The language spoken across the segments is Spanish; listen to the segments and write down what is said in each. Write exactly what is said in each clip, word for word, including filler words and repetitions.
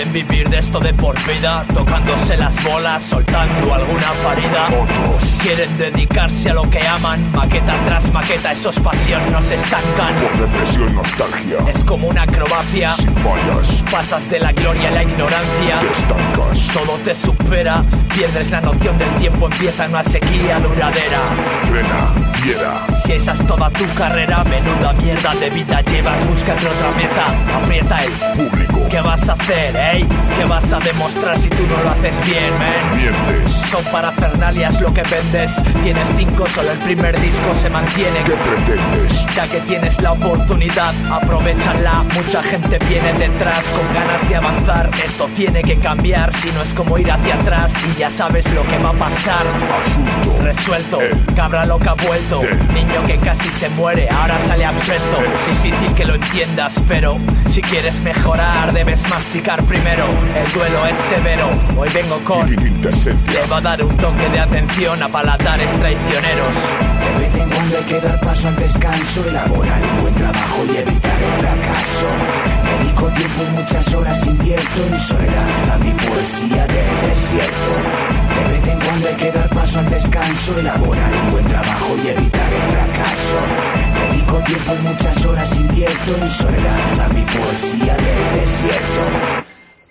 Quieren vivir de esto de por vida, tocándose las bolas, soltando alguna parida. Otros quieren dedicarse a lo que aman, maqueta tras maqueta, esos pasión no se estancan. por depresión y nostalgia, Es como una acrobacia, si fallas, pasas de la gloria a la ignorancia. te estancas. Todo te supera, pierdes la noción del tiempo, empieza una sequía duradera. Frena, fiera, Si esa es toda tu carrera, menuda mierda de vida llevas, búscate otra meta. Aprieta el público, ¿qué vas a hacer, ey? ¿Qué vas a demostrar si tú no lo haces bien, man? mientes. Son parafernalias lo que vendes. Tienes cinco, solo el primer disco se mantiene. ¿Qué pretendes? Ya que tienes la oportunidad, aprovéchala. Mucha gente viene detrás con ganas de avanzar. Esto tiene que cambiar, si no es como ir hacia atrás. Y ya sabes lo que va a pasar. Asunto Resuelto, El cabra loca vuelto. Del Niño que casi se muere, ahora sale absuelto. Es Difícil que lo entiendas, pero si quieres mejorar debes masticar primero. El duelo es severo, hoy vengo con... quintesencia, Le va a dar un toque de atención a paladares traicioneros. De vez en cuando hay que dar paso al descanso, elaborar un buen trabajo y evitar el fracaso. Dedico tiempo y muchas horas invierto en soledad a mi poesía del desierto. De vez en cuando hay que dar paso al descanso, elaborar un buen trabajo y evitar el fracaso. Dedico tiempo y muchas horas invierto en soledad a mi poesía del desierto.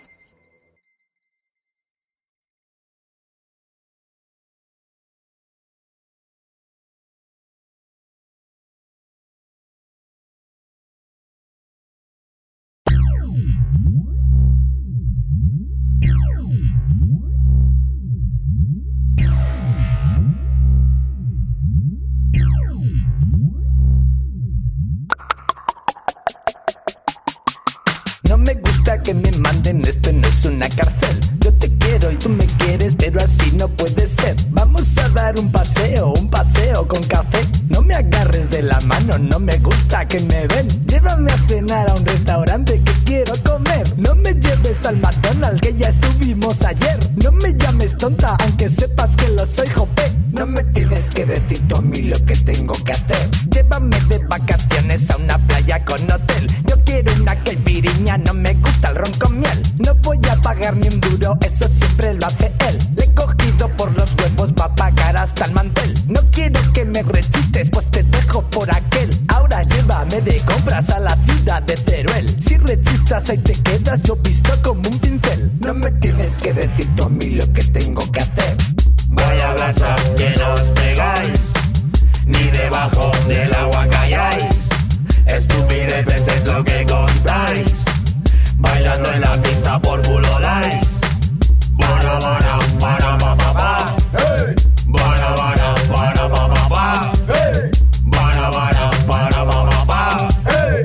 No me gusta que me manden, esto no es una cárcel. Yo te quiero y tú me quieres, pero así no puede ser. Vamos a dar un paseo, un paseo con café. No me agarres de la mano, no me gusta que me ven. Llévame a cenar a un restaurante que quiero comer. No me lleves al McDonald's que ya estuvimos ayer. No me llames tonta, aunque sepas que lo soy, jope. No me tienes que decir tú a mí lo que tengo que hacer. Llévame de vacaciones a una playa con hotel. Yo quiero una caipiriña, no me gusta el ron con miel. No voy a pagar ni un duro, eso siempre lo hace él. Le he cogido por los huevos, va a pagar hasta el mantel. No quiero que me rechistes, pues te dejo por aquel. Ahora llévame de compras a la ciudad de Teruel. Si rechistas ahí te quedas, yo visto como un pincel. No me tienes que decir tú a mí lo que tengo que hacer. Vaya WhatsApp que no os pegáis, ni debajo del agua calláis. Estupideces es lo que contáis, bailando en la pista por culo dais. Bara bara bara pa pa pa, hey. Bara bara bara pa pa pa, hey. Bara bara bara pa pa pa, hey.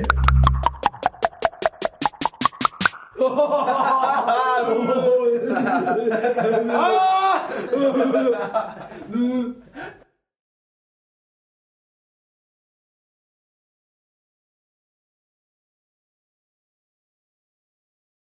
Ah!